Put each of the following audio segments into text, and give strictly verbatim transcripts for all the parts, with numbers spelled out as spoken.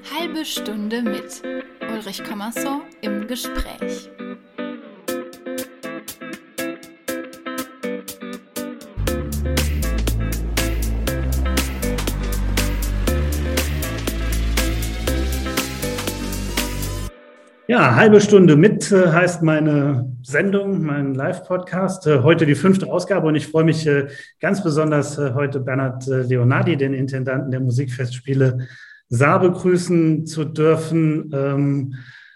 Halbe Stunde mit Ulrich Commerson im Gespräch. Ja, halbe Stunde mit äh, heißt meine Sendung, mein Live-Podcast. Äh, heute die fünfte Ausgabe und ich freue mich äh, ganz besonders, äh, heute Bernhard äh, Leonardi, den Intendanten der Musikfestspiele Saar, begrüßen zu dürfen. Ähm,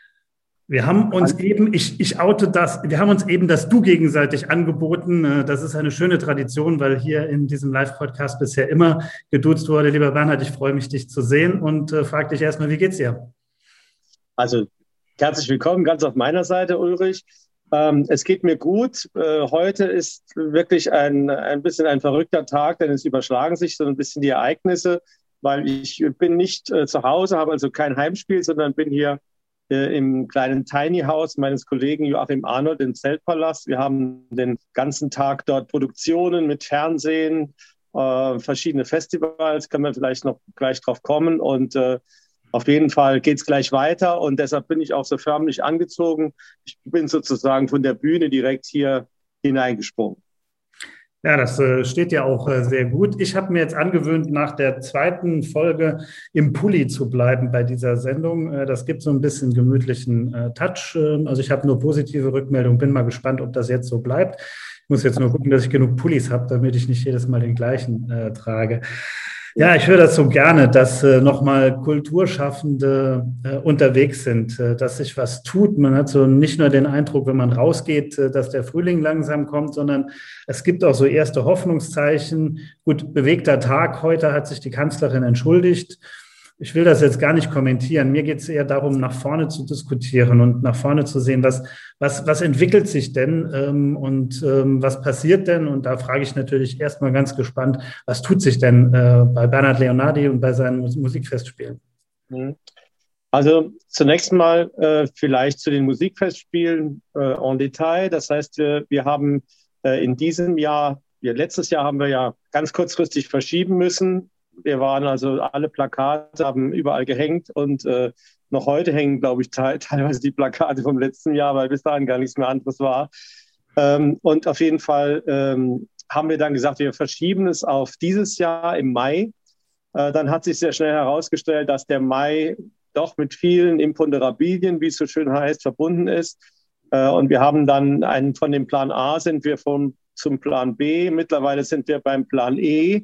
wir haben uns eben, ich, ich oute das, wir haben uns eben das Du gegenseitig angeboten. Äh, das ist eine schöne Tradition, weil hier in diesem Live-Podcast bisher immer geduzt wurde. Lieber Bernhard, ich freue mich, dich zu sehen und äh, frage dich erstmal, wie geht's dir? Also herzlich willkommen, ganz auf meiner Seite, Ulrich. Ähm, es geht mir gut. Äh, heute ist wirklich ein, ein bisschen ein verrückter Tag, denn es überschlagen sich so ein bisschen die Ereignisse, weil ich bin nicht äh, zu Hause, habe also kein Heimspiel, sondern bin hier äh, im kleinen Tiny House meines Kollegen Joachim Arnold im Zeltpalast. Wir haben den ganzen Tag dort Produktionen mit Fernsehen, äh, verschiedene Festivals, können wir vielleicht noch gleich drauf kommen und äh, Auf jeden Fall geht es gleich weiter und deshalb bin ich auch so förmlich angezogen. Ich bin sozusagen von der Bühne direkt hier hineingesprungen. Ja, das äh, steht ja auch äh, sehr gut. Ich habe mir jetzt angewöhnt, nach der zweiten Folge im Pulli zu bleiben bei dieser Sendung. Äh, das gibt so ein bisschen gemütlichen äh, Touch. Äh, also ich habe nur positive Rückmeldungen. Bin mal gespannt, ob das jetzt so bleibt. Ich muss jetzt nur gucken, dass ich genug Pullis habe, damit ich nicht jedes Mal den gleichen äh, trage. Ja, ich höre das so gerne, dass äh, nochmal Kulturschaffende äh, unterwegs sind, äh, dass sich was tut. Man hat so nicht nur den Eindruck, wenn man rausgeht, äh, dass der Frühling langsam kommt, sondern es gibt auch so erste Hoffnungszeichen. Gut, bewegter Tag. Heute hat sich die Kanzlerin entschuldigt. Ich will das jetzt gar nicht kommentieren. Mir geht es eher darum, nach vorne zu diskutieren und nach vorne zu sehen, was, was, was entwickelt sich denn ähm, und ähm, was passiert denn? Und da frage ich natürlich erstmal ganz gespannt, was tut sich denn äh, bei Bernhard Leonardi und bei seinen Musikfestspielen? Also zunächst mal äh, vielleicht zu den Musikfestspielen äh, en Detail. Das heißt, wir, wir haben äh, in diesem Jahr, wir, letztes Jahr haben wir ja ganz kurzfristig verschieben müssen. Wir waren also, alle Plakate haben überall gehängt und äh, noch heute hängen, glaube ich, te- teilweise die Plakate vom letzten Jahr, weil bis dahin gar nichts mehr anderes war. Ähm, und auf jeden Fall ähm, haben wir dann gesagt, wir verschieben es auf dieses Jahr im Mai. Äh, dann hat sich sehr schnell herausgestellt, dass der Mai doch mit vielen Imponderabilien, wie es so schön heißt, verbunden ist. Äh, und wir haben dann einen, von dem Plan A sind wir vom, zum Plan B. Mittlerweile sind wir beim Plan E.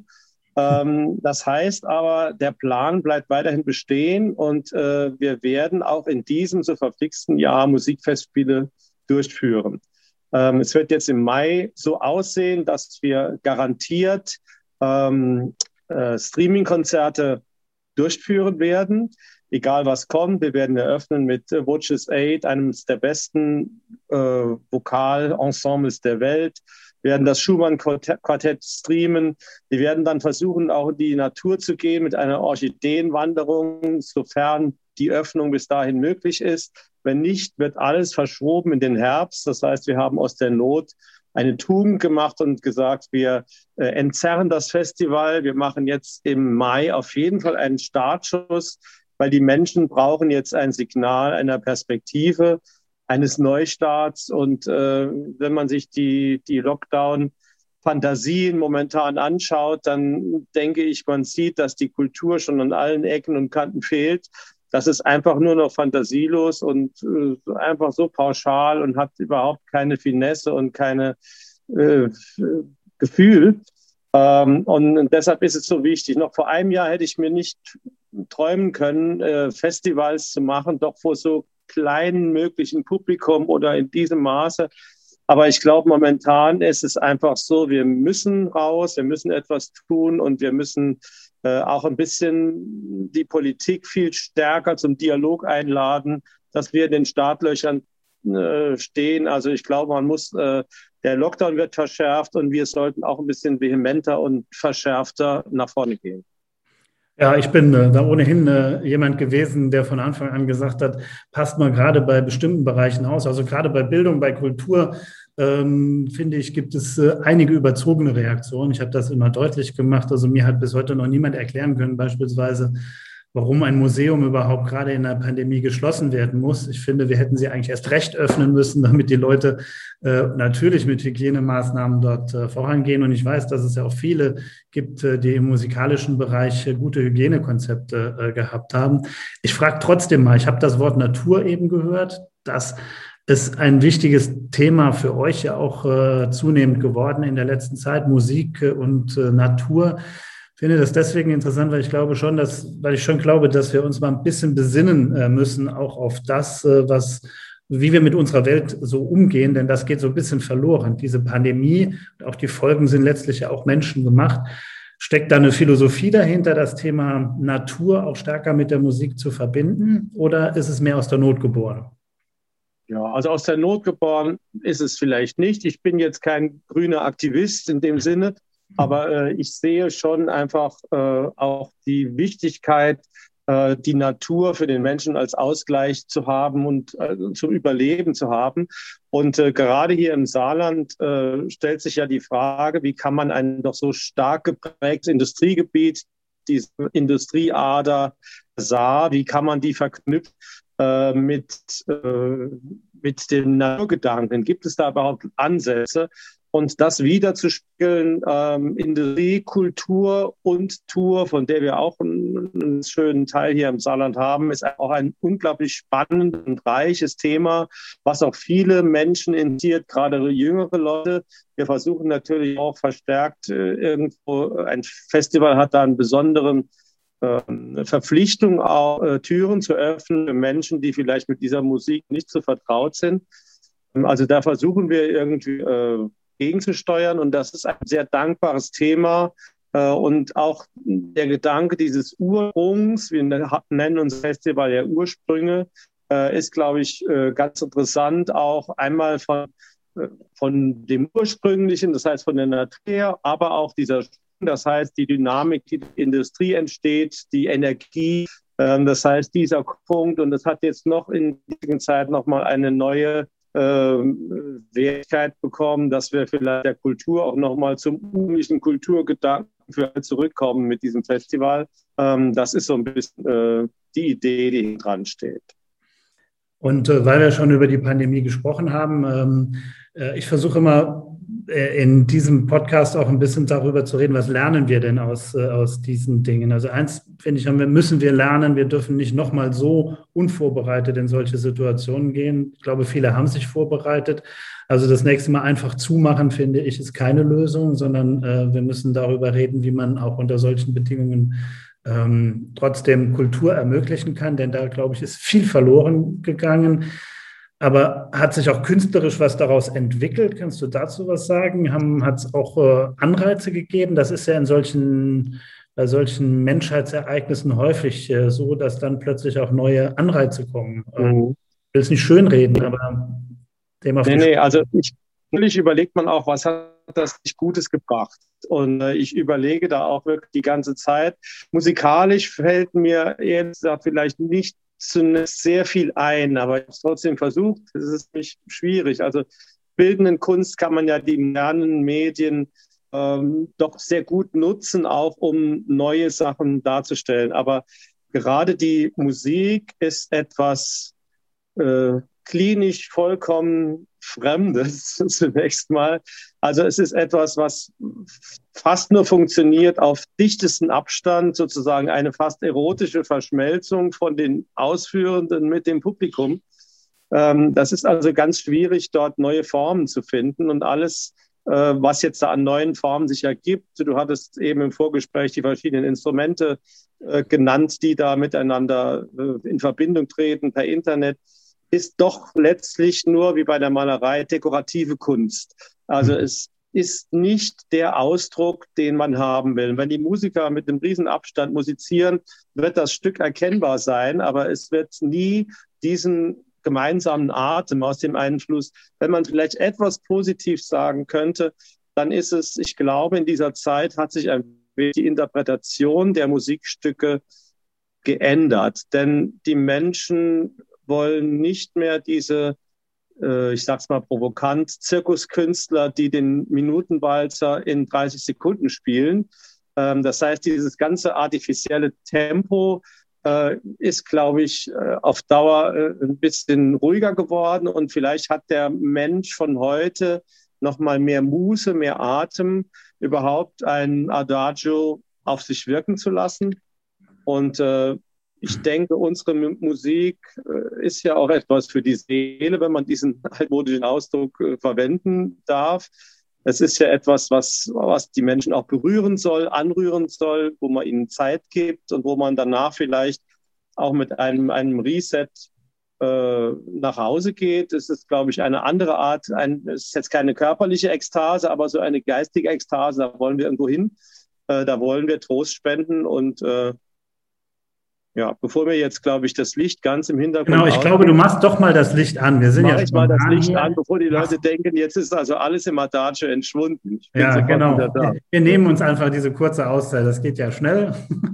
Das heißt aber, der Plan bleibt weiterhin bestehen und äh, wir werden auch in diesem so verflixten Jahr Musikfestspiele durchführen. Ähm, es wird jetzt im Mai so aussehen, dass wir garantiert ähm, äh, Streaming-Konzerte durchführen werden, egal was kommt. Wir werden eröffnen mit äh, Voces Eight, einem der besten äh, Vokalensembles der Welt. Wir werden das Schumann-Quartett streamen. Wir werden dann versuchen, auch in die Natur zu gehen mit einer Orchideenwanderung, sofern die Öffnung bis dahin möglich ist. Wenn nicht, wird alles verschoben in den Herbst. Das heißt, wir haben aus der Not eine Tugend gemacht und gesagt, wir äh, entzerren das Festival. Wir machen jetzt im Mai auf jeden Fall einen Startschuss, weil die Menschen brauchen jetzt ein Signal einer Perspektive, eines Neustarts. Und äh, wenn man sich die, die Lockdown-Fantasien momentan anschaut, dann denke ich, man sieht, dass die Kultur schon an allen Ecken und Kanten fehlt. Das ist einfach nur noch fantasielos und äh, einfach so pauschal und hat überhaupt keine Finesse und keine äh, Gefühl. Ähm, und deshalb ist es so wichtig. Noch vor einem Jahr hätte ich mir nicht träumen können, äh, Festivals zu machen, doch vor so kleinen möglichen Publikum oder in diesem Maße. Aber ich glaube, momentan ist es einfach so, wir müssen raus, wir müssen etwas tun und wir müssen äh, auch ein bisschen die Politik viel stärker zum Dialog einladen, dass wir in den Startlöchern äh, stehen. Also ich glaube, man muss, äh, der Lockdown wird verschärft und wir sollten auch ein bisschen vehementer und verschärfter nach vorne gehen. Ja, ich bin äh, da ohnehin äh, jemand gewesen, der von Anfang an gesagt hat, passt mal gerade bei bestimmten Bereichen aus. Also gerade bei Bildung, bei Kultur, ähm, finde ich, gibt es äh, einige überzogene Reaktionen. Ich habe das immer deutlich gemacht. Also mir hat bis heute noch niemand erklären können, beispielsweise, warum ein Museum überhaupt gerade in der Pandemie geschlossen werden muss. Ich finde, wir hätten sie eigentlich erst recht öffnen müssen, damit die Leute äh, natürlich mit Hygienemaßnahmen dort äh, vorangehen. Und ich weiß, dass es ja auch viele gibt, äh, die im musikalischen Bereich äh, gute Hygienekonzepte äh, gehabt haben. Ich frage trotzdem mal, ich habe das Wort Natur eben gehört, das ist ein wichtiges Thema für euch ja auch äh, zunehmend geworden in der letzten Zeit, Musik und äh, Natur. Ich finde das deswegen interessant, weil ich glaube schon, dass, weil ich schon glaube, dass wir uns mal ein bisschen besinnen äh, müssen, auch auf das, äh, was, wie wir mit unserer Welt so umgehen, denn das geht so ein bisschen verloren. Diese Pandemie und auch die Folgen sind letztlich ja auch menschengemacht. Steckt da eine Philosophie dahinter, das Thema Natur auch stärker mit der Musik zu verbinden, oder ist es mehr aus der Not geboren? Ja, also aus der Not geboren ist es vielleicht nicht. Ich bin jetzt kein grüner Aktivist in dem Sinne. Aber äh, ich sehe schon einfach äh, auch die Wichtigkeit, äh, die Natur für den Menschen als Ausgleich zu haben und äh, zum Überleben zu haben. Und äh, gerade hier im Saarland äh, stellt sich ja die Frage, wie kann man ein doch so stark geprägtes Industriegebiet, diese Industrieader Saar, wie kann man die verknüpfen äh, mit, äh, mit dem Naturgedanken? Gibt es da überhaupt Ansätze? Und das wiederzuspiegeln, ähm, Industrie, Kultur und Tour, von der wir auch einen, einen schönen Teil hier im Saarland haben, ist auch ein unglaublich spannendes und reiches Thema, was auch viele Menschen interessiert, gerade jüngere Leute. Wir versuchen natürlich auch verstärkt äh, irgendwo, ein Festival hat da einen besonderen äh, Verpflichtung, auch äh, Türen zu öffnen für Menschen, die vielleicht mit dieser Musik nicht so vertraut sind. Also da versuchen wir irgendwie äh, gegenzusteuern. Und das ist ein sehr dankbares Thema. Äh, und auch der Gedanke dieses Ursprungs, wir nennen unser Festival ja Ursprünge, äh, ist, glaube ich, äh, ganz interessant. Auch einmal von, äh, von dem Ursprünglichen, das heißt von der Natur, aber auch dieser, das heißt die Dynamik, die in der Industrie entsteht, die Energie. Äh, das heißt dieser Punkt. Und das hat jetzt noch in dieser Zeit nochmal eine neue Wertigkeit bekommen, dass wir vielleicht der Kultur auch nochmal zum ursprünglichen Kulturgedanken für zurückkommen mit diesem Festival. Das ist so ein bisschen die Idee, die dran steht. Und äh, weil wir schon über die Pandemie gesprochen haben, ähm, äh, ich versuche immer äh, in diesem Podcast auch ein bisschen darüber zu reden, was lernen wir denn aus, äh, aus diesen Dingen. Also eins, finde ich, haben wir, müssen wir lernen, wir dürfen nicht nochmal so unvorbereitet in solche Situationen gehen. Ich glaube, viele haben sich vorbereitet. Also das nächste Mal einfach zumachen, finde ich, ist keine Lösung, sondern äh, wir müssen darüber reden, wie man auch unter solchen Bedingungen Ähm, trotzdem Kultur ermöglichen kann, denn da, glaube ich, ist viel verloren gegangen. Aber hat sich auch künstlerisch was daraus entwickelt? Kannst du dazu was sagen? Hat es auch äh, Anreize gegeben? Das ist ja in solchen, bei solchen Menschheitsereignissen häufig äh, so, dass dann plötzlich auch neue Anreize kommen. Mhm. Ich will es nicht schönreden, aber dem auf nee, die nee, also ich, natürlich überlegt man auch, was hat das nicht Gutes gebracht. Und äh, ich überlege da auch wirklich die ganze Zeit. Musikalisch fällt mir jetzt da vielleicht nicht zunächst sehr viel ein, aber ich habe es trotzdem versucht. Es ist nicht schwierig. Also bildenden Kunst kann man ja die modernen Medien ähm, doch sehr gut nutzen, auch um neue Sachen darzustellen. Aber gerade die Musik ist etwas äh, klinisch vollkommen Fremdes zunächst mal. Also es ist etwas, was fast nur funktioniert auf dichtesten Abstand, sozusagen eine fast erotische Verschmelzung von den Ausführenden mit dem Publikum. Ähm, das ist also ganz schwierig, dort neue Formen zu finden und alles, äh, was jetzt da an neuen Formen sich ergibt. Du hattest eben im Vorgespräch die verschiedenen Instrumente äh, genannt, die da miteinander äh, in Verbindung treten per Internet, ist doch letztlich nur wie bei der Malerei dekorative Kunst. Also mhm. es ist nicht der Ausdruck, den man haben will. Wenn die Musiker mit einem riesen Abstand musizieren, wird das Stück erkennbar sein, aber es wird nie diesen gemeinsamen Atem aus dem Einfluss. Wenn man vielleicht etwas positiv sagen könnte, dann ist es, ich glaube, in dieser Zeit hat sich ein wenig die Interpretation der Musikstücke geändert. Denn die Menschen wollen nicht mehr diese, äh, ich sag's mal provokant, Zirkuskünstler, die den Minutenwalzer in dreißig Sekunden spielen. Ähm, das heißt, dieses ganze artifizielle Tempo, äh, ist, glaube ich, äh, auf Dauer äh, ein bisschen ruhiger geworden. Und vielleicht hat der Mensch von heute noch mal mehr Muße, mehr Atem, überhaupt ein Adagio auf sich wirken zu lassen. Und äh, ich denke, unsere Musik äh, ist ja auch etwas für die Seele, wenn man diesen altmodischen Ausdruck äh, verwenden darf. Es ist ja etwas, was, was die Menschen auch berühren soll, anrühren soll, wo man ihnen Zeit gibt und wo man danach vielleicht auch mit einem, einem Reset äh, nach Hause geht. Es ist, glaube ich, eine andere Art. Ein, es ist jetzt keine körperliche Ekstase, aber so eine geistige Ekstase. Da wollen wir irgendwo hin. Äh, da wollen wir Trost spenden. Und äh, ja, bevor wir jetzt, glaube ich, das Licht ganz im Hintergrund. Genau, ich glaube, du machst doch mal das Licht an. Wir sind Mach ja ich mal das Licht hier. an, bevor die Leute Ach. denken, jetzt ist also alles im Adagio entschwunden. Ich bin Ja, sofort genau. wieder da. Wir nehmen uns einfach diese kurze Auszeit. Das geht ja schnell.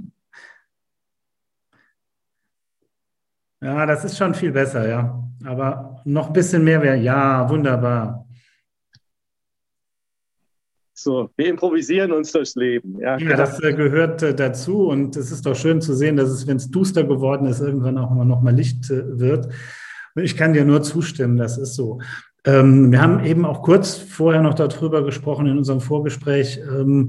Ja, das ist schon viel besser, ja. Aber noch ein bisschen mehr wäre, ja, wunderbar. So, wir improvisieren uns durchs Leben. Ja, Ja, das äh, gehört äh, dazu und es ist doch schön zu sehen, dass es, wenn es duster geworden ist, irgendwann auch immer noch mal Licht äh, wird. Und ich kann dir nur zustimmen, das ist so. Ähm, wir haben eben auch kurz vorher noch darüber gesprochen in unserem Vorgespräch. Ähm,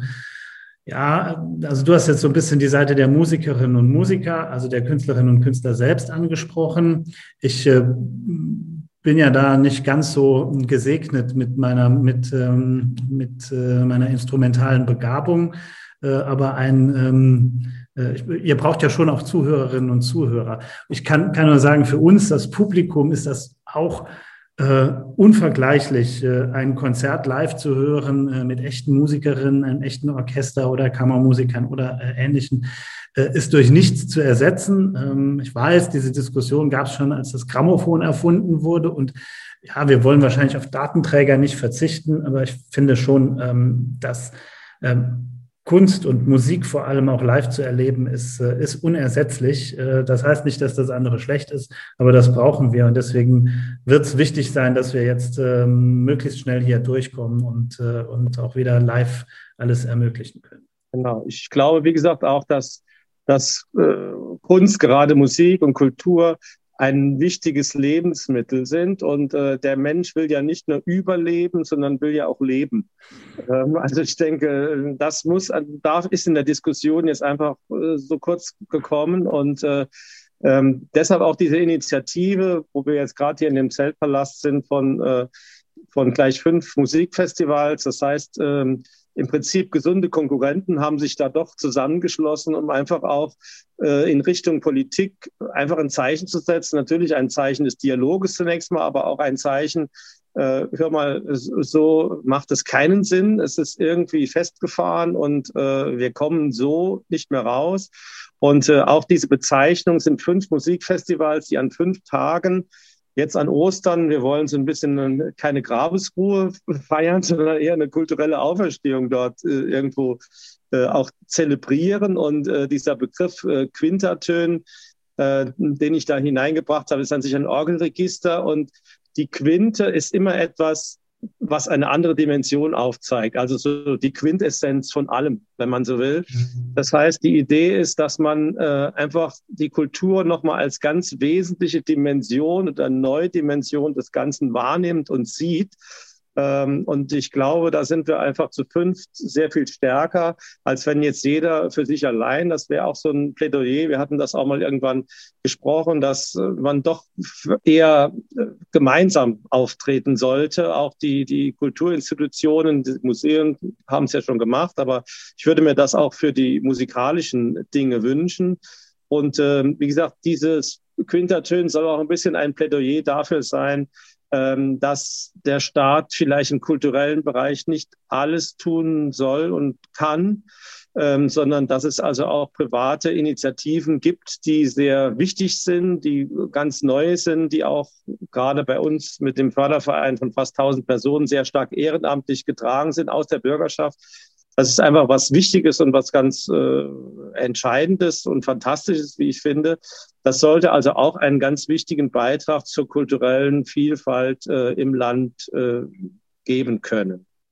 ja, also du hast jetzt so ein bisschen die Seite der Musikerinnen und Musiker, also der Künstlerinnen und Künstler selbst angesprochen. Ich äh, bin ja da nicht ganz so gesegnet mit meiner, mit, ähm, mit äh, meiner instrumentalen Begabung, äh, aber ein, ähm, äh, ich, ihr braucht ja schon auch Zuhörerinnen und Zuhörer. Ich kann, kann nur sagen, für uns, das Publikum, ist das auch äh, unvergleichlich, äh, ein Konzert live zu hören äh, mit echten Musikerinnen, einem echten Orchester oder Kammermusikern oder äh, Ähnlichen. Ist durch nichts zu ersetzen. Ähm, ich weiß, diese Diskussion gab es schon, als das Grammophon erfunden wurde. Und ja, wir wollen wahrscheinlich auf Datenträger nicht verzichten, aber ich finde schon, ähm, dass ähm, Kunst und Musik vor allem auch live zu erleben, ist, äh, ist unersetzlich. Äh, das heißt nicht, dass das andere schlecht ist, aber das brauchen wir. Und deswegen wird es wichtig sein, dass wir jetzt ähm, möglichst schnell hier durchkommen und, äh, und auch wieder live alles ermöglichen können. Genau. Ich glaube, wie gesagt, auch, dass dass äh, Kunst, gerade Musik und Kultur, ein wichtiges Lebensmittel sind. Und äh, der Mensch will ja nicht nur überleben, sondern will ja auch leben. Ähm, also ich denke, das muss, da ist in der Diskussion jetzt einfach äh, so kurz gekommen. Und äh, ähm, deshalb auch diese Initiative, wo wir jetzt gerade hier in dem Zeltpalast sind, von, äh, von gleich fünf Musikfestivals. Das heißt, ähm, im Prinzip gesunde Konkurrenten haben sich da doch zusammengeschlossen, um einfach auch äh, in Richtung Politik einfach ein Zeichen zu setzen. Natürlich ein Zeichen des Dialoges zunächst mal, aber auch ein Zeichen, äh, hör mal, so macht es keinen Sinn. Es ist irgendwie festgefahren und äh, wir kommen so nicht mehr raus. Und äh, auch diese Bezeichnung sind fünf Musikfestivals, die an fünf Tagen jetzt an Ostern, wir wollen so ein bisschen keine Grabesruhe feiern, sondern eher eine kulturelle Auferstehung dort äh, irgendwo äh, auch zelebrieren. Und äh, dieser Begriff äh, Quintatön, äh, den ich da hineingebracht habe, ist an sich ein Orgelregister. Und die Quinte ist immer etwas, was eine andere Dimension aufzeigt. Also so die Quintessenz von allem, wenn man so will. Das heißt, die Idee ist, dass man äh, einfach die Kultur nochmal als ganz wesentliche Dimension oder neue Dimension des Ganzen wahrnimmt und sieht. Ähm, und ich glaube, da sind wir einfach zu fünft sehr viel stärker, als wenn jetzt jeder für sich allein, das wäre auch so ein Plädoyer. Wir hatten das auch mal irgendwann gesprochen, dass man doch eher gemeinsam auftreten sollte. Auch die, die Kulturinstitutionen, die Museen haben es ja schon gemacht, aber ich würde mir das auch für die musikalischen Dinge wünschen. Und äh, wie gesagt, dieses Quintatön soll auch ein bisschen ein Plädoyer dafür sein, ähm, dass der Staat vielleicht im kulturellen Bereich nicht alles tun soll und kann, ähm, sondern dass es also auch private Initiativen gibt, die sehr wichtig sind, die ganz neu sind, die auch gerade bei uns mit dem Förderverein von fast tausend Personen sehr stark ehrenamtlich getragen sind aus der Bürgerschaft. Das ist einfach was Wichtiges und was ganz äh, Entscheidendes und Fantastisches, wie ich finde. Das sollte also auch einen ganz wichtigen Beitrag zur kulturellen Vielfalt äh, im Land äh, geben können.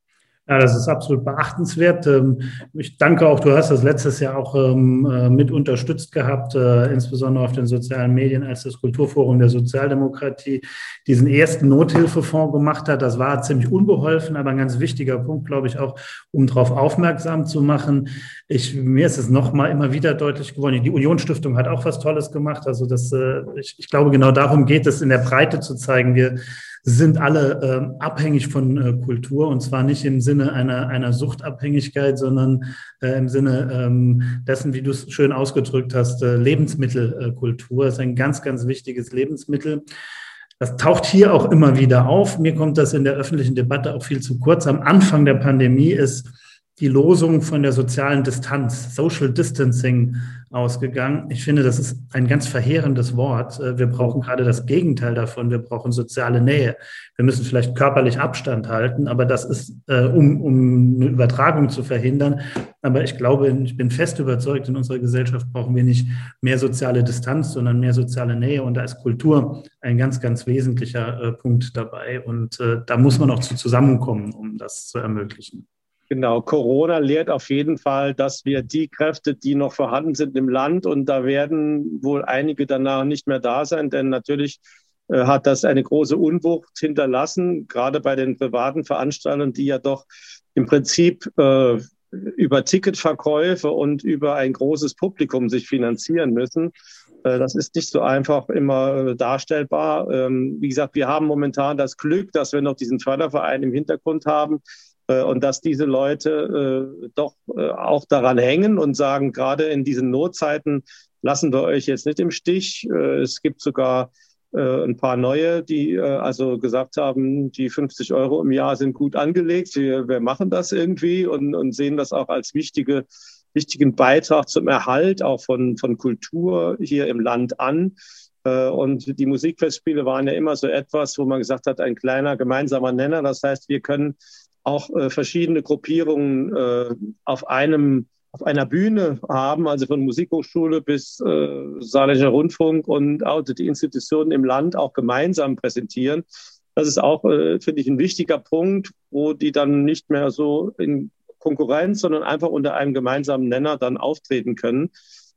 Ja, das ist absolut beachtenswert. Ich danke auch, du hast das letztes Jahr auch mit unterstützt gehabt, insbesondere auf den sozialen Medien, als das Kulturforum der Sozialdemokratie diesen ersten Nothilfefonds gemacht hat. Das war ziemlich unbeholfen, aber ein ganz wichtiger Punkt, glaube ich, auch, um darauf aufmerksam zu machen. Ich, mir ist es nochmal immer wieder deutlich geworden, die Union-Stiftung hat auch was Tolles gemacht. Also das, ich, ich glaube, genau darum geht es, in der Breite zu zeigen, wir sind alle äh, abhängig von äh, Kultur, und zwar nicht im Sinne einer, einer Suchtabhängigkeit, sondern äh, im Sinne ähm, dessen, wie du es schön ausgedrückt hast, äh, Lebensmittelkultur ist ein ganz, ganz wichtiges Lebensmittel. Das taucht hier auch immer wieder auf. Mir kommt das in der öffentlichen Debatte auch viel zu kurz. Am Anfang der Pandemie ist die Losung von der sozialen Distanz, Social Distancing, ausgegangen. Ich finde, das ist ein ganz verheerendes Wort. Wir brauchen gerade das Gegenteil davon. Wir brauchen soziale Nähe. Wir müssen vielleicht körperlich Abstand halten, aber das ist, äh, um, um eine Übertragung zu verhindern. Aber ich glaube, ich bin fest überzeugt, in unserer Gesellschaft brauchen wir nicht mehr soziale Distanz, sondern mehr soziale Nähe. Und da ist Kultur ein ganz, ganz wesentlicher äh, Punkt dabei. Und äh, da muss man auch zu zusammenkommen, um das zu ermöglichen. Genau, Corona lehrt auf jeden Fall, dass wir die Kräfte, die noch vorhanden sind im Land, und da werden wohl einige danach nicht mehr da sein, denn natürlich äh, hat das eine große Unwucht hinterlassen, gerade bei den privaten Veranstaltern, die ja doch im Prinzip äh, über Ticketverkäufe und über ein großes Publikum sich finanzieren müssen. Äh, das ist nicht so einfach immer äh, darstellbar. Ähm, wie gesagt, wir haben momentan das Glück, dass wir noch diesen Förderverein im Hintergrund haben, und dass diese Leute äh, doch äh, auch daran hängen und sagen, gerade in diesen Notzeiten lassen wir euch jetzt nicht im Stich. Äh, es gibt sogar äh, ein paar neue, die äh, also gesagt haben, die fünfzig Euro im Jahr sind gut angelegt. Wir, wir machen das irgendwie und, und sehen das auch als wichtige, wichtigen Beitrag zum Erhalt auch von, von Kultur hier im Land an. Äh, und die Musikfestspiele waren ja immer so etwas, wo man gesagt hat, ein kleiner gemeinsamer Nenner. Das heißt, wir können auch äh, verschiedene Gruppierungen äh, auf einem auf einer Bühne haben, also von Musikhochschule bis äh, Saarländischer Rundfunk und auch die Institutionen im Land auch gemeinsam präsentieren. Das ist auch, äh, finde ich, ein wichtiger Punkt, wo die dann nicht mehr so in Konkurrenz, sondern einfach unter einem gemeinsamen Nenner dann auftreten können.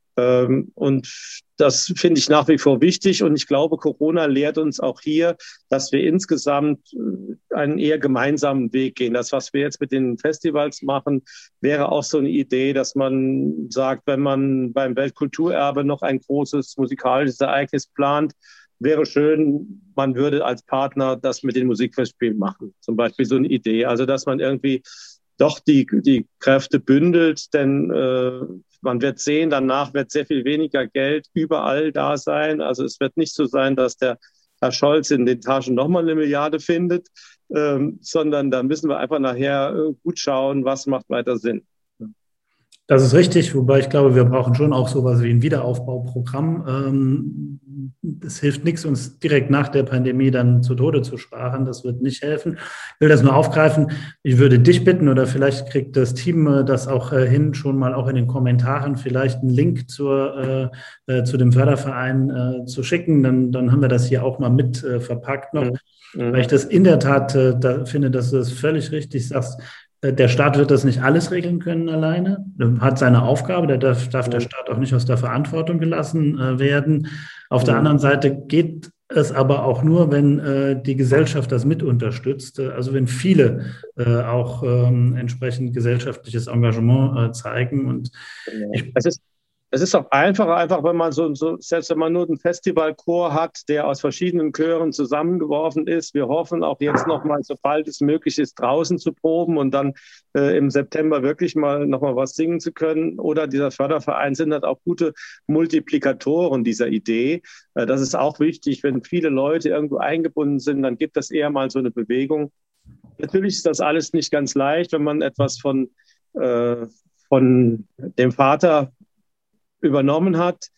Ähm, und das finde ich nach wie vor wichtig. Und ich glaube, Corona lehrt uns auch hier, dass wir insgesamt einen eher gemeinsamen Weg gehen. Das, was wir jetzt mit den Festivals machen, wäre auch so eine Idee, dass man sagt, wenn man beim Weltkulturerbe noch ein großes musikalisches Ereignis plant, wäre schön, man würde als Partner das mit den Musikfestspielen machen. Zum Beispiel so eine Idee. Also, dass man irgendwie doch die, die Kräfte bündelt, denn äh, man wird sehen, danach wird sehr viel weniger Geld überall da sein. Also es wird nicht so sein, dass der Herr Scholz in den Taschen nochmal eine Milliarde findet, ähm, sondern da müssen wir einfach nachher äh, gut schauen, was macht weiter Sinn. Das ist richtig, wobei ich glaube, wir brauchen schon auch sowas wie ein Wiederaufbauprogramm. Es hilft nichts, uns direkt nach der Pandemie dann zu Tode zu sparen. Das wird nicht helfen. Ich will das nur aufgreifen. Ich würde dich bitten, oder vielleicht kriegt das Team das auch hin, schon mal auch in den Kommentaren vielleicht einen Link zur, äh, zu dem Förderverein äh, zu schicken. Dann, dann haben wir das hier auch mal mit äh, verpackt noch. Mhm. Weil ich das in der Tat äh, da finde, dass du es völlig richtig sagst. Der Staat wird das nicht alles regeln können alleine, er hat seine Aufgabe, da darf, darf der Staat auch nicht aus der Verantwortung gelassen äh, werden. Auf der anderen Seite geht es aber auch nur, wenn äh, die Gesellschaft das mit unterstützt, also wenn viele äh, auch ähm, entsprechend gesellschaftliches Engagement äh, zeigen. Und ich, es ist Es ist auch einfacher, einfach wenn man so, so, selbst wenn man nur einen Festivalchor hat, der aus verschiedenen Chören zusammengeworfen ist. Wir hoffen auch jetzt nochmal, sobald es möglich ist, draußen zu proben und dann äh, im September wirklich mal nochmal was singen zu können. Oder dieser Förderverein sind halt auch gute Multiplikatoren dieser Idee. Äh, das ist auch wichtig, wenn viele Leute irgendwo eingebunden sind, dann gibt das eher mal so eine Bewegung. Natürlich ist das alles nicht ganz leicht, wenn man etwas von, äh, von dem Vater übernommen hat.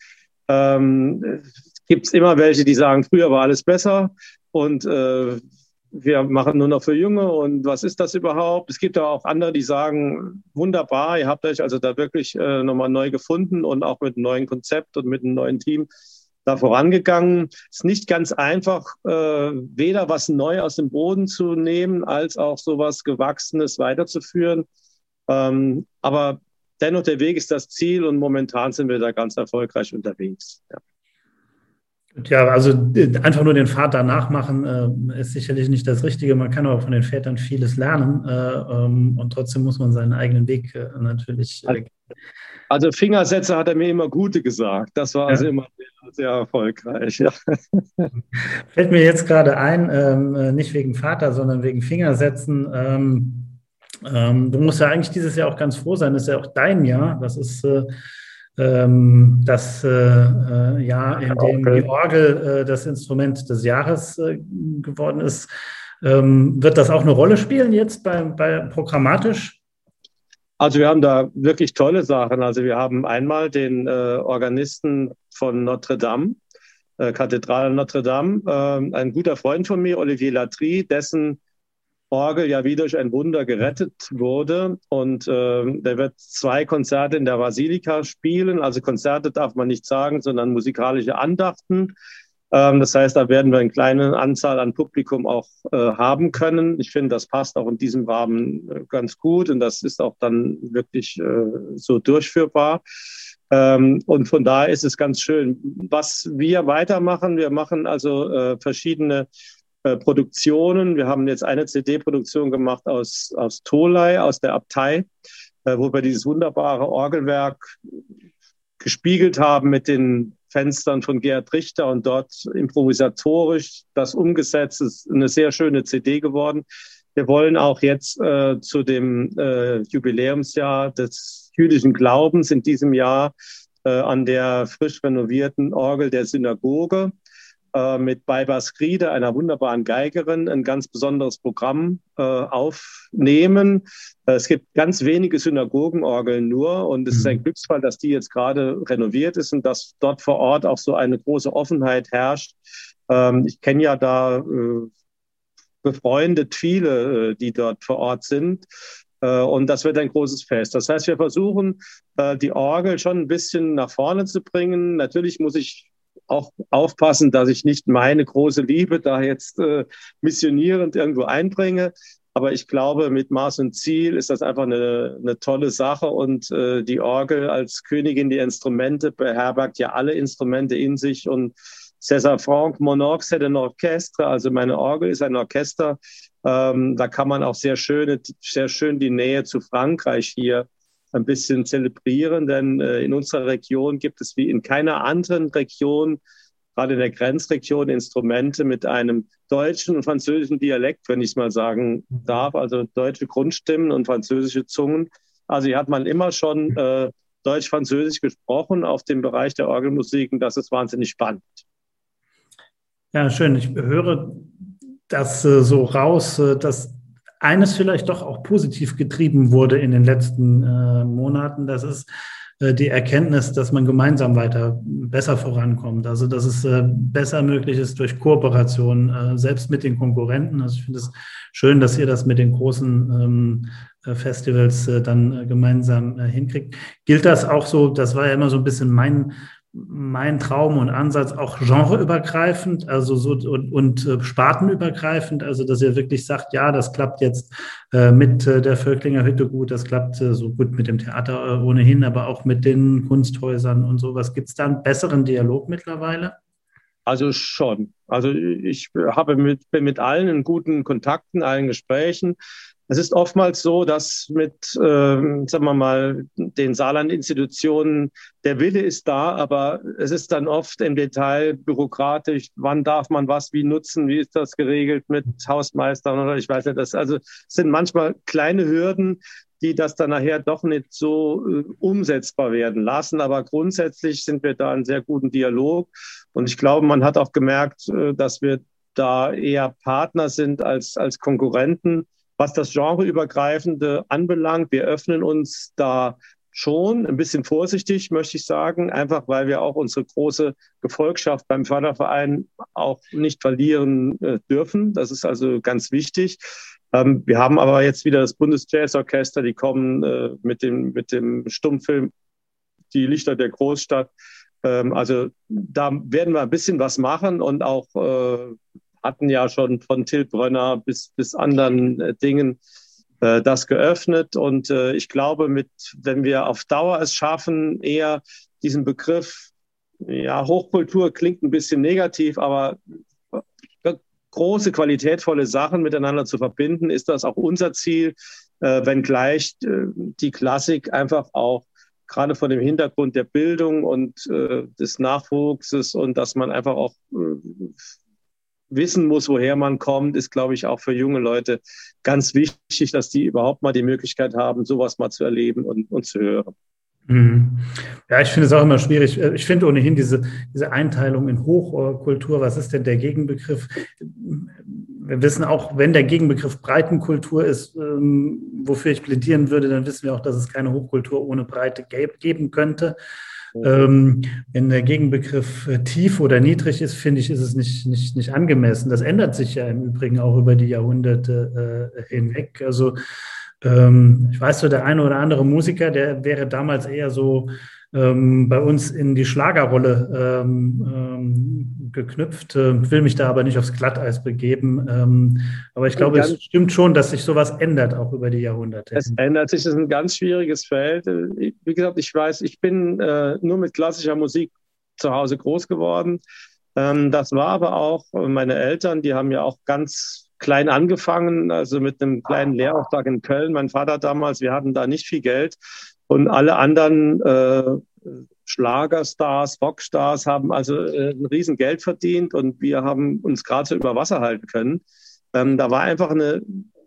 Ähm, gibt es immer welche, die sagen, früher war alles besser und äh, wir machen nur noch für Junge und was ist das überhaupt? Es gibt aber auch andere, die sagen, wunderbar, ihr habt euch also da wirklich äh, nochmal neu gefunden und auch mit einem neuen Konzept und mit einem neuen Team da vorangegangen. Es ist nicht ganz einfach, äh, weder was neu aus dem Boden zu nehmen, als auch sowas Gewachsenes weiterzuführen. Ähm, aber dennoch, der Weg ist das Ziel und momentan sind wir da ganz erfolgreich unterwegs. Ja. Ja, also einfach nur den Vater nachmachen äh, ist sicherlich nicht das Richtige. Man kann aber von den Vätern vieles lernen äh, ähm, und trotzdem muss man seinen eigenen Weg äh, natürlich. Äh, also Fingersätze hat er mir immer gute gesagt. Das war also ja. immer sehr, sehr erfolgreich. Ja. Fällt mir jetzt gerade ein, ähm, nicht wegen Vater, sondern wegen Fingersätzen. Ähm, ähm, du musst ja eigentlich dieses Jahr auch ganz froh sein. Das ist ja auch dein Jahr. Das ist äh, ähm, das äh, Jahr, in dem Okay. die Orgel äh, das Instrument des Jahres äh, geworden ist. Ähm, wird das auch eine Rolle spielen jetzt bei, bei programmatisch? Also wir haben da wirklich tolle Sachen. Also wir haben einmal den äh, Organisten von Notre Dame, äh, Kathedrale Notre Dame, äh, ein guter Freund von mir, Olivier Latry, dessen Orgel ja wie durch ein Wunder gerettet wurde. Und äh, der wird zwei Konzerte in der Basilika spielen. Also Konzerte darf man nicht sagen, sondern musikalische Andachten. Ähm, das heißt, da werden wir eine kleine Anzahl an Publikum auch äh, haben können. Ich finde, das passt auch in diesem Rahmen äh, ganz gut und das ist auch dann wirklich äh, so durchführbar. Ähm, und von daher ist es ganz schön. Was wir weitermachen, wir machen also äh, verschiedene äh, Produktionen. Wir haben jetzt eine C D-Produktion gemacht aus, aus Tholey, aus der Abtei, äh, wo wir dieses wunderbare Orgelwerk gespiegelt haben mit den Fenstern von Gerhard Richter und dort improvisatorisch das umgesetzt. Es ist eine sehr schöne C D geworden. Wir wollen auch jetzt äh, zu dem äh, Jubiläumsjahr des jüdischen Glaubens in diesem Jahr äh, an der frisch renovierten Orgel der Synagoge äh, mit Baibas Griede, einer wunderbaren Geigerin, ein ganz besonderes Programm äh, aufnehmen. Es gibt ganz wenige Synagogenorgeln nur und es ist ein Glücksfall, dass die jetzt gerade renoviert ist und dass dort vor Ort auch so eine große Offenheit herrscht. Ähm, ich kenne ja da äh, befreundet viele, äh, die dort vor Ort sind. Äh, und das wird ein großes Fest. Das heißt, wir versuchen, äh, die Orgel schon ein bisschen nach vorne zu bringen. Natürlich muss ich auch aufpassen, dass ich nicht meine große Liebe da jetzt äh, missionierend irgendwo einbringe. Aber ich glaube, mit Maß und Ziel ist das einfach eine, eine tolle Sache. Und äh, die Orgel als Königin der Instrumente beherbergt ja alle Instrumente in sich. Und César Franck, Mon Orgue, c'est un orchestre. Also meine Orgel ist ein Orchester. Ähm, da kann man auch sehr schön, sehr schön die Nähe zu Frankreich hier ein bisschen zelebrieren. Denn äh, in unserer Region gibt es wie in keiner anderen Region, gerade in der Grenzregion, Instrumente mit einem deutschen und französischen Dialekt, wenn ich es mal sagen darf, also deutsche Grundstimmen und französische Zungen. Also hier hat man immer schon äh, Deutsch-Französisch gesprochen auf dem Bereich der Orgelmusik und das ist wahnsinnig spannend. Ja, schön. Ich höre das äh, so raus, äh, dass eines vielleicht doch auch positiv getrieben wurde in den letzten äh, Monaten. Das ist die Erkenntnis, dass man gemeinsam weiter besser vorankommt. Also dass es äh, besser möglich ist durch Kooperation, äh, selbst mit den Konkurrenten. Also ich finde es schön, dass ihr das mit den großen ähm, Festivals äh, dann äh, gemeinsam äh, hinkriegt. Gilt das auch so, das war ja immer so ein bisschen mein mein Traum und Ansatz, auch genreübergreifend, also so und, und äh, spartenübergreifend, also dass ihr wirklich sagt, ja, das klappt jetzt äh, mit äh, der Völklinger Hütte gut, das klappt äh, so gut mit dem Theater äh, ohnehin, aber auch mit den Kunsthäusern und sowas. Gibt es da einen besseren Dialog mittlerweile? Also schon. Also ich habe mit, bin mit allen in guten Kontakten, allen Gesprächen. Es ist oftmals so, dass mit, äh, sagen wir mal, den Saarland-Institutionen der Wille ist da, aber es ist dann oft im Detail bürokratisch. Wann darf man was wie nutzen? Wie ist das geregelt mit Hausmeistern oder ich weiß nicht. Das also es sind manchmal kleine Hürden, die das dann nachher doch nicht so äh, umsetzbar werden lassen. Aber grundsätzlich sind wir da in sehr guten Dialog. Und ich glaube, man hat auch gemerkt, äh, dass wir da eher Partner sind als, als Konkurrenten. Was das Genreübergreifende anbelangt, wir öffnen uns da schon ein bisschen vorsichtig, möchte ich sagen, einfach weil wir auch unsere große Gefolgschaft beim Förderverein auch nicht verlieren äh, dürfen. Das ist also ganz wichtig. Ähm, wir haben aber jetzt wieder das Bundesjazzorchester, die kommen äh, mit dem, mit dem Stummfilm Die Lichter der Großstadt Ähm, also da werden wir ein bisschen was machen und auch äh, hatten ja schon von Till Brönner bis, bis anderen äh, Dingen äh, das geöffnet. Und äh, ich glaube, mit, wenn wir auf Dauer es schaffen, eher diesen Begriff, ja, Hochkultur klingt ein bisschen negativ, aber große, qualitätvolle Sachen miteinander zu verbinden, ist das auch unser Ziel, äh, wenngleich äh, die Klassik einfach auch gerade vor dem Hintergrund der Bildung und äh, des Nachwuchses und dass man einfach auch äh, wissen muss, woher man kommt, ist, glaube ich, auch für junge Leute ganz wichtig, dass die überhaupt mal die Möglichkeit haben, sowas mal zu erleben und, und zu hören. Ja, ich finde es auch immer schwierig. Ich finde ohnehin diese, diese Einteilung in Hochkultur, was ist denn der Gegenbegriff? Wir wissen auch, wenn der Gegenbegriff Breitenkultur ist, wofür ich plädieren würde, dann wissen wir auch, dass es keine Hochkultur ohne Breite geben könnte. Ähm, wenn der Gegenbegriff tief oder niedrig ist, finde ich, ist es nicht, nicht, nicht angemessen. Das ändert sich ja im Übrigen auch über die Jahrhunderte äh, hinweg. Also ähm, ich weiß so, der eine oder andere Musiker, der wäre damals eher so ähm, bei uns in die Schlagerrolle ähm, ähm, geknüpft, äh, will mich da aber nicht aufs Glatteis begeben. Ähm, aber ich glaube, es stimmt schon, dass sich sowas ändert, auch über die Jahrhunderte. Es ändert sich, es ist ein ganz schwieriges Feld. Wie gesagt, ich weiß, ich bin äh, nur mit klassischer Musik zu Hause groß geworden. Ähm, das war aber auch meine Eltern, die haben ja auch ganz klein angefangen, also mit einem kleinen Lehrauftrag in Köln. Mein Vater damals, wir hatten da nicht viel Geld. Und alle anderen äh, Schlagerstars, Rockstars haben also äh, ein riesen Geld verdient und wir haben uns gerade so über Wasser halten können. Ähm, da war einfach eine,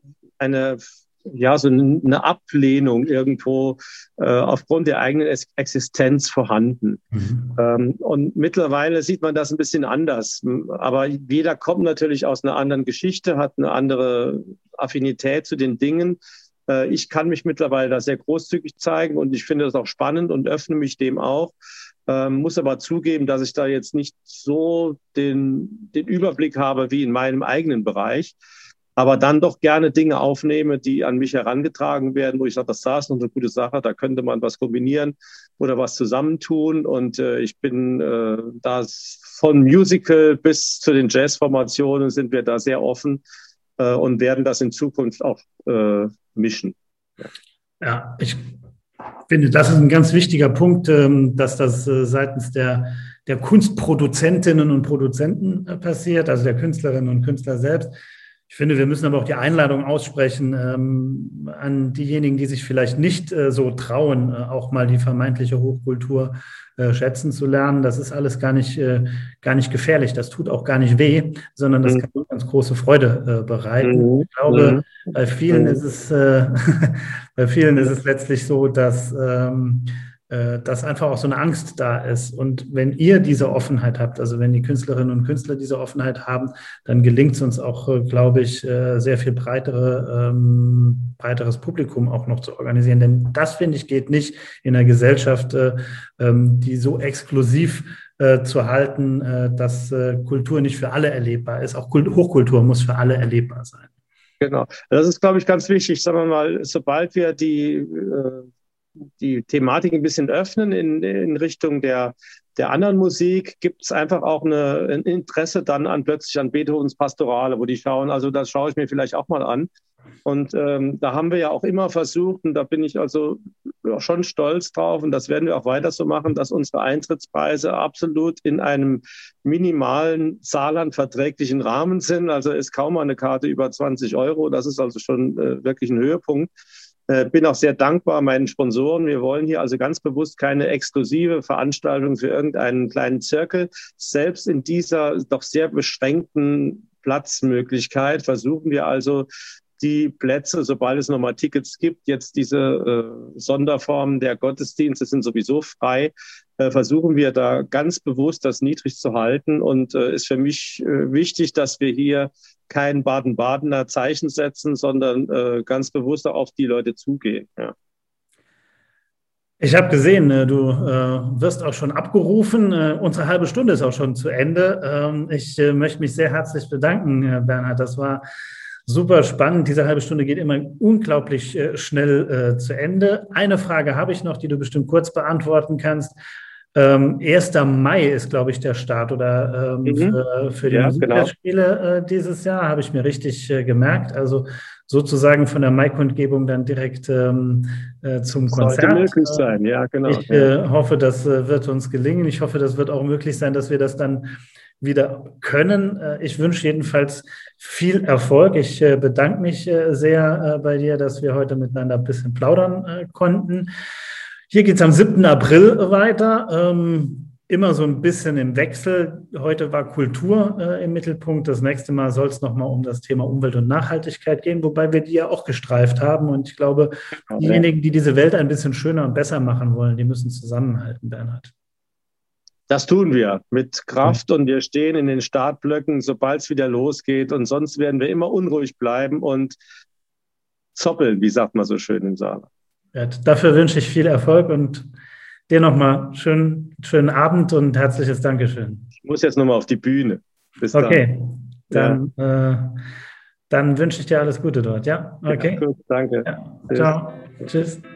eine, ja, so eine Ablehnung irgendwo äh, aufgrund der eigenen Existenz vorhanden. Mhm. Ähm, und mittlerweile sieht man das ein bisschen anders. Aber jeder kommt natürlich aus einer anderen Geschichte, hat eine andere Affinität zu den Dingen. Ich kann mich mittlerweile da sehr großzügig zeigen und ich finde das auch spannend und öffne mich dem auch. Ähm, muss aber zugeben, dass ich da jetzt nicht so den, den Überblick habe wie in meinem eigenen Bereich, aber dann doch gerne Dinge aufnehme, die an mich herangetragen werden, wo ich sage, das da ist noch eine gute Sache, da könnte man was kombinieren oder was zusammentun. Und äh, ich bin äh, da von Musical bis zu den Jazzformationen sind wir da sehr offen äh, und werden das in Zukunft auch äh, mischen. Ja. Ja, ich finde, das ist ein ganz wichtiger Punkt, dass das seitens der, der Kunstproduzentinnen und Produzenten passiert, also der Künstlerinnen und Künstler selbst. Ich finde, wir müssen aber auch die Einladung aussprechen ähm, an diejenigen, die sich vielleicht nicht äh, so trauen, äh, auch mal die vermeintliche Hochkultur äh, schätzen zu lernen. Das ist alles gar nicht, äh, gar nicht gefährlich. Das tut auch gar nicht weh, sondern das kann ganz große Freude äh, bereiten. Ich glaube, bei vielen ist es, äh, bei vielen ist es letztlich so, dass ähm, dass einfach auch so eine Angst da ist. Und wenn ihr diese Offenheit habt, also wenn die Künstlerinnen und Künstler diese Offenheit haben, dann gelingt es uns auch, glaube ich, sehr viel breitere, ähm, breiteres Publikum auch noch zu organisieren. Denn das, finde ich, geht nicht in einer Gesellschaft, ähm, die so exklusiv äh, zu halten, äh, dass äh, Kultur nicht für alle erlebbar ist. Auch Kult- Hochkultur muss für alle erlebbar sein. Genau. Das ist, glaube ich, ganz wichtig. Sagen wir mal, sobald wir die äh die Thematik ein bisschen öffnen in, in Richtung der, der anderen Musik, gibt es einfach auch eine, ein Interesse dann an plötzlich an Beethovens Pastorale, wo die schauen, also das schaue ich mir vielleicht auch mal an. Und ähm, da haben wir ja auch immer versucht, und da bin ich also auch schon stolz drauf, und das werden wir auch weiter so machen, dass unsere Eintrittspreise absolut in einem minimalen, Saarland-verträglichen Rahmen sind. Also ist kaum mal eine Karte über zwanzig Euro. Das ist also schon äh, wirklich ein Höhepunkt. Bin auch sehr dankbar meinen Sponsoren. Wir wollen hier also ganz bewusst keine exklusive Veranstaltung für irgendeinen kleinen Zirkel. Selbst in dieser doch sehr beschränkten Platzmöglichkeit versuchen wir also, die Plätze, sobald es nochmal Tickets gibt, jetzt diese äh, Sonderformen der Gottesdienste sind sowieso frei, äh, versuchen wir da ganz bewusst das niedrig zu halten. Und äh, ist für mich äh, wichtig, dass wir hier kein Baden-Badener Zeichen setzen, sondern äh, ganz bewusst auf die Leute zugehen. Ja. Ich habe gesehen, du äh, wirst auch schon abgerufen. Äh, unsere halbe Stunde ist auch schon zu Ende. Ähm, ich äh, möchte mich sehr herzlich bedanken, äh, Bernhard. Das war super spannend. Diese halbe Stunde geht immer unglaublich äh, schnell äh, zu Ende. Eine Frage habe ich noch, die du bestimmt kurz beantworten kannst. Ähm, erster Mai ist, glaube ich, der Start oder ähm, Mhm. für, für die Ja, Musikfestspiele äh, dieses Jahr, habe ich mir richtig äh, gemerkt. Also sozusagen von der Mai-Kundgebung dann direkt ähm, äh, zum Sollte Konzert. möglich sein, ja, genau. Ich Ja. äh, hoffe, das äh, wird uns gelingen. Ich hoffe, das wird auch möglich sein, dass wir das dann wieder können. Äh, ich wünsche jedenfalls viel Erfolg. Ich äh, bedanke mich äh, sehr äh, bei dir, dass wir heute miteinander ein bisschen plaudern äh, konnten. Hier geht es am siebten April weiter. Ähm, immer so ein bisschen im Wechsel. Heute war Kultur äh, im Mittelpunkt. Das nächste Mal soll es nochmal um das Thema Umwelt und Nachhaltigkeit gehen, wobei wir die ja auch gestreift haben. Und ich glaube, diejenigen, die diese Welt ein bisschen schöner und besser machen wollen, die müssen zusammenhalten, Bernhard. Das tun wir mit Kraft und wir stehen in den Startblöcken, sobald es wieder losgeht. Und sonst werden wir immer unruhig bleiben und zoppeln, wie sagt man so schön im Saarland. Ja, dafür wünsche ich viel Erfolg und dir nochmal schönen, schönen Abend und herzliches Dankeschön. Ich muss jetzt nochmal auf die Bühne. Bis okay, dann, dann, ja. äh, dann wünsche ich dir alles Gute dort. Ja, okay. Ja, gut, danke. Ja. Ciao. Tschüss.